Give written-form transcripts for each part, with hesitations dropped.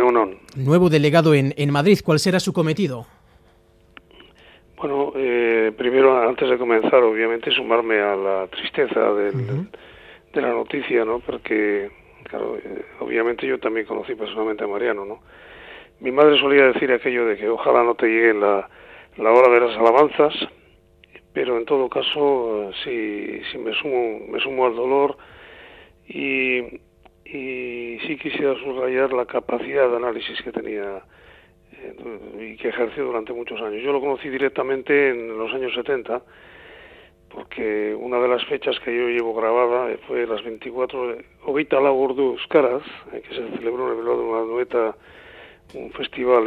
Egunon. Nuevo delegado en Madrid, ¿cuál será su cometido? Bueno, primero, antes de comenzar, obviamente, sumarme a la tristeza de la noticia, ¿no? Porque, claro, obviamente yo también conocí personalmente a Mariano, ¿no? Mi madre solía decir aquello de que ojalá no te llegue la hora de las alabanzas, pero en todo caso, sí me sumo al dolor y sí quisiera subrayar la capacidad de análisis que tenía y que ejerció durante muchos años. Yo lo conocí directamente en los años 70, porque una de las fechas que yo llevo grabada fue las 24 Hogeita lau ordu euskaraz, que se celebró en el Bilbao de Manueta, un festival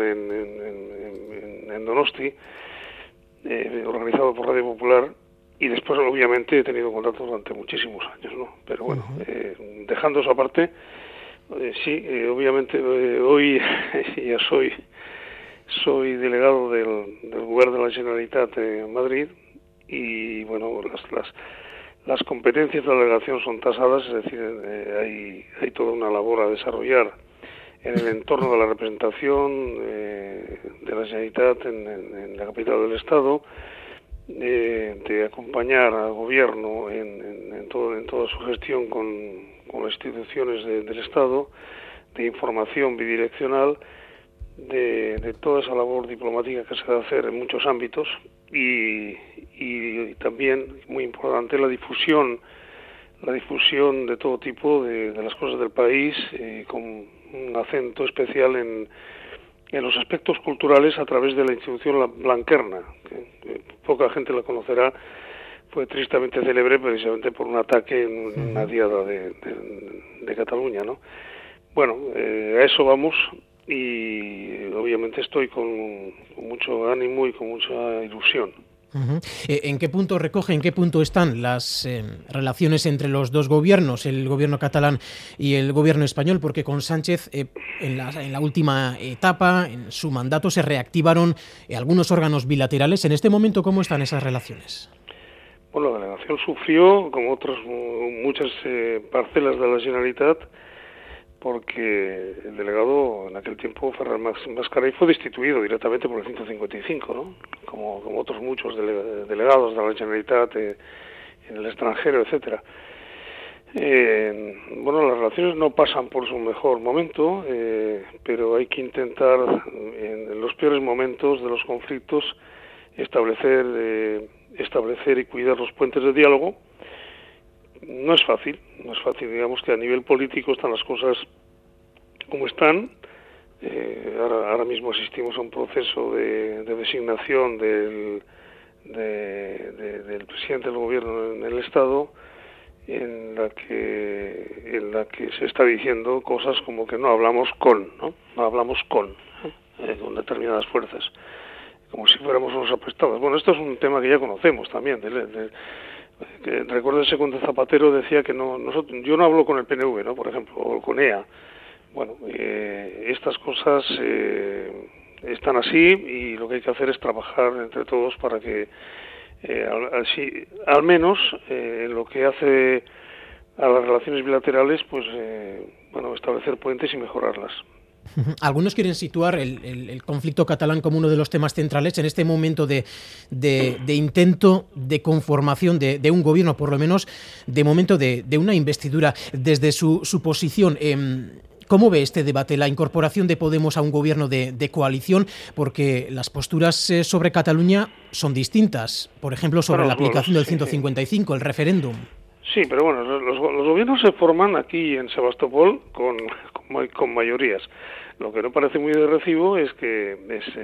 en Donosti, organizado por Radio Popular, y después obviamente he tenido contacto durante muchísimos años, ¿no? Pero bueno, dejando eso aparte, sí, obviamente hoy ya soy delegado del Govern de la Generalitat en Madrid, y bueno, las competencias de la delegación son tasadas, es decir, hay toda una labor a desarrollar en el entorno de la representación de la Generalitat en la capital del Estado, de acompañar al gobierno en toda su gestión con las instituciones del Estado, de información bidireccional, de toda esa labor diplomática que se debe hacer en muchos ámbitos, y también, muy importante, la difusión de todo tipo de las cosas del país, con un acento especial en los aspectos culturales a través de la institución Blanquerna, que poca gente la conocerá. Fue tristemente célebre precisamente por un ataque en una diada de Cataluña, ¿no? Bueno, a eso vamos, y obviamente estoy con mucho ánimo y con mucha ilusión. ¿En qué punto están las relaciones entre los dos gobiernos, el gobierno catalán y el gobierno español? Porque con Sánchez, en la última etapa, en su mandato, se reactivaron algunos órganos bilaterales. En este momento, ¿cómo están esas relaciones? Bueno, la delegación sufrió, como otras muchas parcelas de la Generalitat, porque el delegado en aquel tiempo, Ferran Mascarell, fue destituido directamente por el 155, ¿no? Como otros muchos delegados de la Generalitat en el extranjero, etcétera. Bueno, las relaciones no pasan por su mejor momento, pero hay que intentar, en los peores momentos de los conflictos, establecer y cuidar los puentes de diálogo. No es fácil, digamos que a nivel político están las cosas como están. Ahora mismo asistimos a un proceso de designación del presidente del gobierno en el Estado, en la que se está diciendo cosas como que no hablamos con determinadas fuerzas, como si fuéramos unos apestados. Bueno, esto es un tema que ya conocemos también. Recuérdese cuando Zapatero decía que yo no hablo con el PNV, ¿no? Por ejemplo, o con EA. Bueno, estas cosas están así, y lo que hay que hacer es trabajar entre todos para que al menos en lo que hace a las relaciones bilaterales, pues establecer puentes y mejorarlas. Algunos quieren situar el conflicto catalán como uno de los temas centrales en este momento de intento de conformación de un gobierno, por lo menos de momento de una investidura. Desde su posición, ¿cómo ve este debate, la incorporación de Podemos a un gobierno de coalición? Porque las posturas sobre Cataluña son distintas, por ejemplo, sobre la aplicación del 155, el referéndum. Sí, pero bueno, los gobiernos se forman aquí en Sebastopol con mayorías. Lo que no parece muy de recibo es que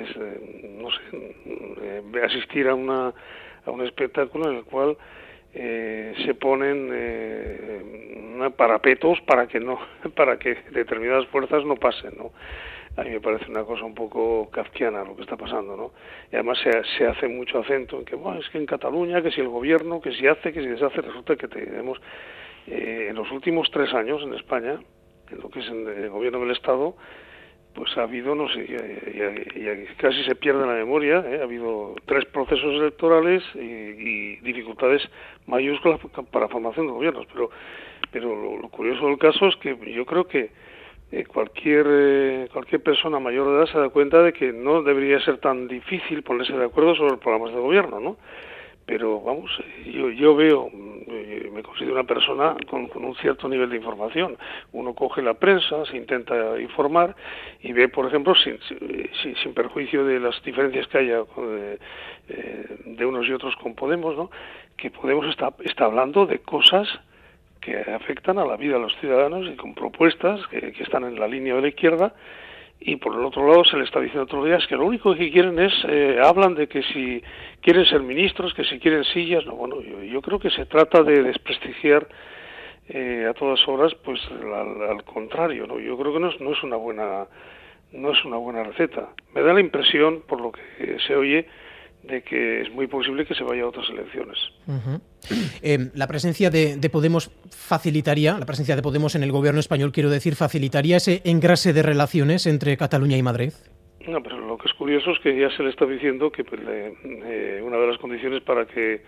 asistir a un espectáculo en el cual se ponen parapetos para que determinadas fuerzas no pasen, ¿no? A mí me parece una cosa un poco kafkiana lo que está pasando, ¿no? Y además se hace mucho acento en que, bueno, es que en Cataluña, que si el gobierno, que si hace, que si deshace. Resulta que tenemos en los últimos 3 años en España, en lo que es el gobierno del Estado, pues ha habido, no sé, y casi se pierde la memoria, ha habido 3 procesos electorales y dificultades mayúsculas para la formación de gobiernos. Pero lo curioso del caso es que yo creo que cualquier persona mayor de edad se da cuenta de que no debería ser tan difícil ponerse de acuerdo sobre programas de gobierno, ¿no? Pero vamos, yo veo, me considero una persona con un cierto nivel de información. Uno coge la prensa, se intenta informar y ve, por ejemplo, sin perjuicio de las diferencias que haya de unos y otros con Podemos, ¿no? Que Podemos está hablando de cosas que afectan a la vida de los ciudadanos y con propuestas que están en la línea de la izquierda, y por el otro lado se le está diciendo otros días que lo único que quieren es, hablan de que si quieren ser ministros, que si quieren sillas, no, bueno, yo creo que se trata de desprestigiar a todas horas, pues al contrario, ¿no? Yo creo que no es una buena receta. Me da la impresión, por lo que se oye, de que es muy posible que se vaya a otras elecciones. Uh-huh. La presencia de Podemos facilitaría, la presencia de Podemos en el gobierno español, quiero decir, facilitaría ese engrase de relaciones entre Cataluña y Madrid. No, pero lo que es curioso es que ya se le está diciendo que una de las condiciones para que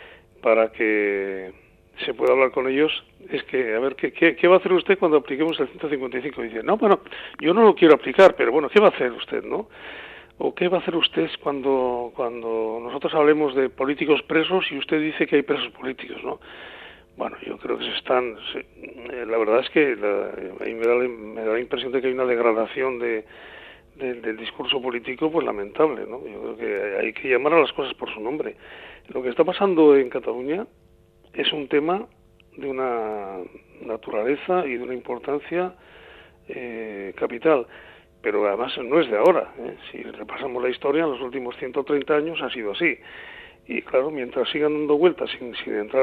se pueda hablar con ellos es que, a ver, ¿qué va a hacer usted cuando apliquemos el 155? Dice, no, bueno, yo no lo quiero aplicar, pero bueno, ¿qué va a hacer usted, no? ¿O qué va a hacer usted cuando nosotros hablemos de políticos presos y usted dice que hay presos políticos, ¿no? Bueno, yo creo que la verdad es que ahí me da la impresión de que hay una degradación del discurso político, pues lamentable, ¿no? Yo creo que hay que llamar a las cosas por su nombre. Lo que está pasando en Cataluña es un tema de una naturaleza y de una importancia capital. Pero además no es de ahora, ¿eh? Si repasamos la historia, en los últimos 130 años ha sido así. Y claro, mientras sigan dando vueltas sin entrar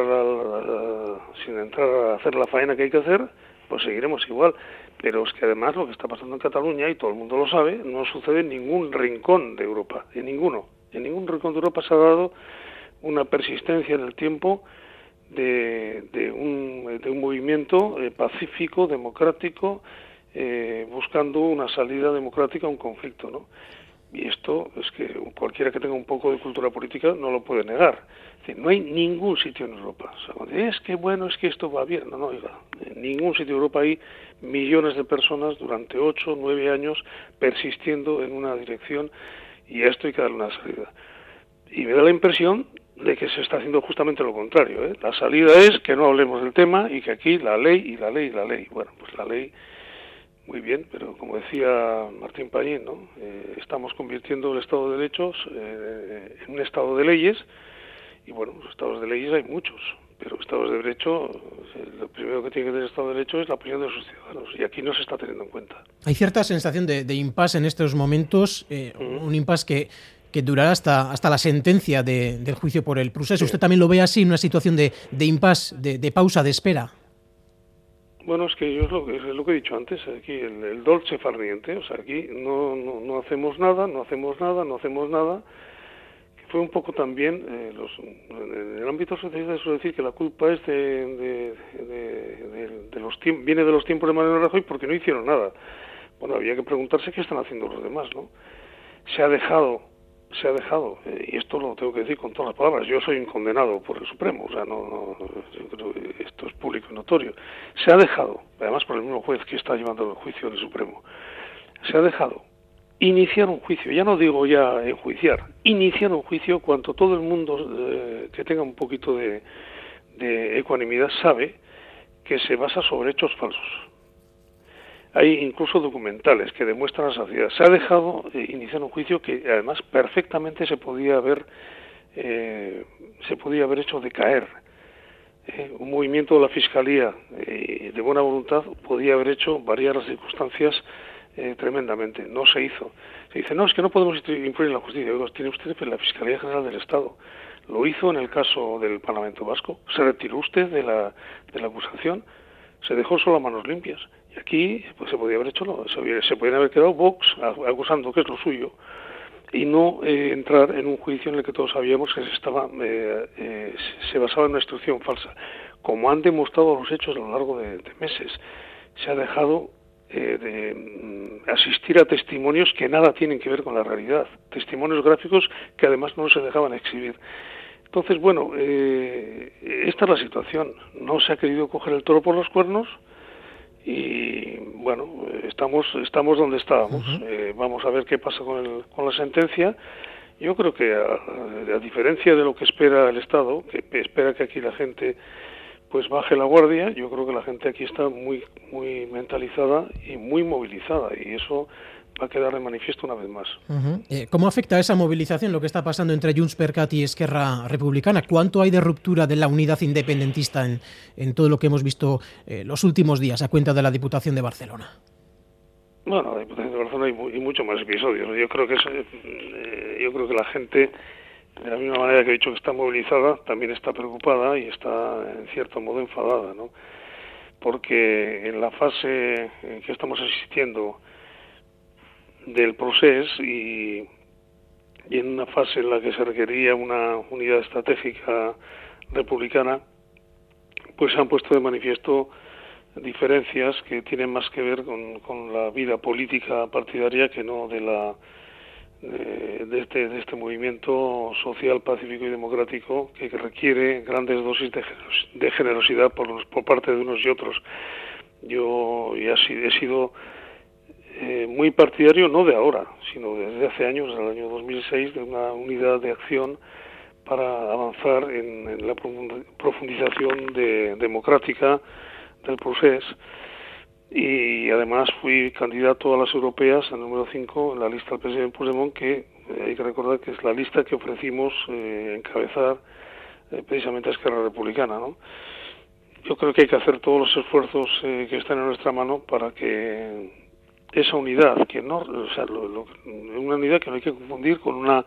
a hacer la faena que hay que hacer, pues seguiremos igual. Pero es que además lo que está pasando en Cataluña, y todo el mundo lo sabe, no sucede en ningún rincón de Europa, en ninguno. En ningún rincón de Europa se ha dado una persistencia en el tiempo de un movimiento pacífico, democrático, buscando una salida democrática a un conflicto, ¿no? Y esto es que cualquiera que tenga un poco de cultura política no lo puede negar. Es decir, no hay ningún sitio en Europa. O sea, es que bueno, es que esto va bien. No, oiga, en ningún sitio de Europa hay millones de personas durante 8 o 9 años persistiendo en una dirección, y a esto hay que darle una salida. Y me da la impresión de que se está haciendo justamente lo contrario, ¿eh? La salida es que no hablemos del tema y que aquí la ley y la ley y la ley. Bueno, pues la ley, muy bien, pero como decía Martín Pallín, ¿no? Estamos convirtiendo el Estado de Derechos en un Estado de leyes, y bueno, los Estados de leyes hay muchos, pero Estados de Derecho, lo primero que tiene que tener el Estado de Derecho es la opinión de sus ciudadanos, y aquí no se está teniendo en cuenta. Hay cierta sensación de impasse en estos momentos, un impasse que durará hasta la sentencia del juicio por el procés. Sí. ¿Usted también lo ve así, una situación de impasse, de pausa, de espera? Bueno, es que yo es lo que he dicho antes, aquí el dolce far niente, o sea, aquí no hacemos nada, que fue un poco también, en el ámbito socialista se suele decir que la culpa es viene de los tiempos de Mariano Rajoy porque no hicieron nada. Bueno, había que preguntarse qué están haciendo los demás, ¿no? Se ha dejado, y esto lo tengo que decir con todas las palabras, yo soy un condenado por el Supremo, o sea, yo creo que esto es público y notorio. Se ha dejado, además por el mismo juez que está llevando el juicio del Supremo, se ha dejado iniciar un juicio, ya no digo ya enjuiciar, iniciar un juicio cuando todo el mundo que tenga un poquito de ecuanimidad sabe que se basa sobre hechos falsos. Hay incluso documentales que demuestran la saciedad. Se ha dejado iniciar un juicio que además perfectamente se podía haber hecho decaer. Un movimiento de la Fiscalía de buena voluntad podía haber hecho variar las circunstancias tremendamente. No se hizo. Se dice, no, es que no podemos influir en la justicia. Digo, tiene usted la Fiscalía General del Estado. Lo hizo en el caso del Parlamento Vasco. Se retiró usted de la acusación. Se dejó solo a manos limpias. Y aquí pues se podía haber hecho, se podían haber quedado Vox acusando que es lo suyo, y no entrar en un juicio en el que todos sabíamos que se basaba en una instrucción falsa, como han demostrado los hechos a lo largo de meses. Se ha dejado de asistir a testimonios que nada tienen que ver con la realidad, testimonios gráficos que además no se dejaban exhibir. Entonces, bueno, esta es la situación. No se ha querido coger el toro por los cuernos, y bueno, estamos donde estábamos. Vamos a ver qué pasa con la sentencia. Yo creo que a diferencia de lo que espera el Estado, que espera que aquí la gente pues baje la guardia, yo creo que la gente aquí está muy mentalizada y muy movilizada, y eso va a quedar de manifiesto una vez más. ¿Cómo afecta esa movilización lo que está pasando entre Junts per Cat y Esquerra Republicana? ¿Cuánto hay de ruptura de la unidad independentista en todo lo que hemos visto los últimos días a cuenta de la Diputación de Barcelona? Bueno, la Diputación de Barcelona hay mucho más episodios. Yo creo que la gente, de la misma manera que he dicho que está movilizada, también está preocupada y está en cierto modo enfadada, ¿no? Porque en la fase en que estamos asistiendo del proceso y en una fase en la que se requería una unidad estratégica republicana, pues se han puesto de manifiesto diferencias que tienen más que ver con la vida política partidaria que no de este movimiento social, pacífico y democrático que requiere grandes dosis de generosidad por parte de unos y otros. Yo ya he sido muy partidario, no de ahora, sino desde hace años, desde el año 2006, de una unidad de acción para avanzar en la profundización democrática del proceso, y además fui candidato a las europeas, el número 5, en la lista del presidente Puigdemont, que hay que recordar que es la lista que ofrecimos encabezar precisamente a Esquerra Republicana, ¿no? Yo creo que hay que hacer todos los esfuerzos que están en nuestra mano para que esa unidad, que no, o sea, una unidad que no hay que confundir con una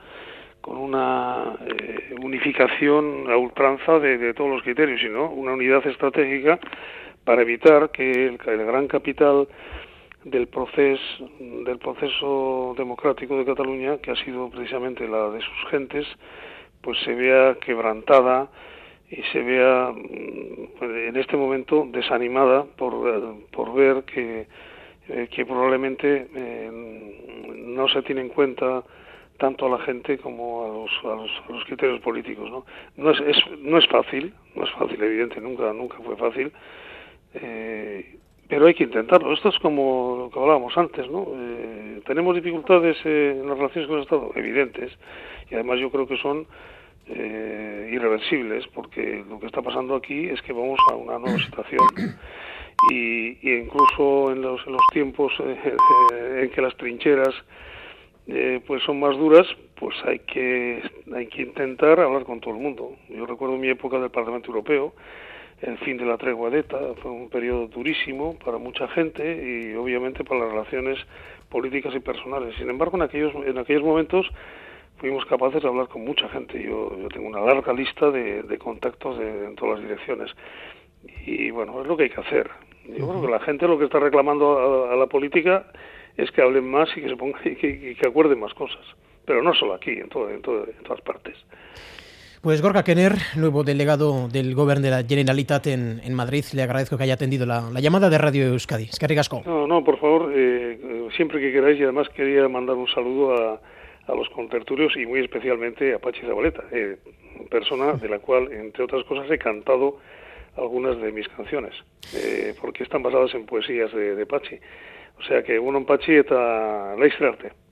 unificación a ultranza de todos los criterios, sino una unidad estratégica para evitar que el gran capital del proceso democrático de Cataluña, que ha sido precisamente la de sus gentes, pues se vea quebrantada y se vea en este momento desanimada por ver que probablemente no se tiene en cuenta tanto a la gente como a los criterios políticos, ¿no? No es fácil, evidente, nunca fue fácil, pero hay que intentarlo. Esto es como lo que hablábamos antes, ¿no? Tenemos dificultades en las relaciones con el Estado, evidentes, y además yo creo que son irreversibles, porque lo que está pasando aquí es que vamos a una nueva situación, y incluso en los tiempos en que las trincheras pues son más duras, pues hay que intentar hablar con todo el mundo. Yo recuerdo mi época del Parlamento Europeo, el fin de la tregua de ETA, fue un periodo durísimo para mucha gente y obviamente para las relaciones políticas y personales. Sin embargo, en aquellos momentos fuimos capaces de hablar con mucha gente. Yo tengo una larga lista de contactos en todas las direcciones. Y bueno, es lo que hay que hacer. Yo creo que la gente lo que está reclamando a la política es que hablen más y que se pongan y que acuerden más cosas. Pero no solo aquí, en todas partes. Pues Gorka Knörr, nuevo delegado del Govern de la Generalitat en Madrid, le agradezco que haya atendido la llamada de Radio Euskadi. Eskerrik asko. No, por favor, siempre que queráis, y además quería mandar un saludo a los contertulios y muy especialmente a Pachi Zabaleta, persona de la cual, entre otras cosas, he cantado algunas de mis canciones, porque están basadas en poesías de Pachi. O sea que, bueno, Pachi eta laizzer arte.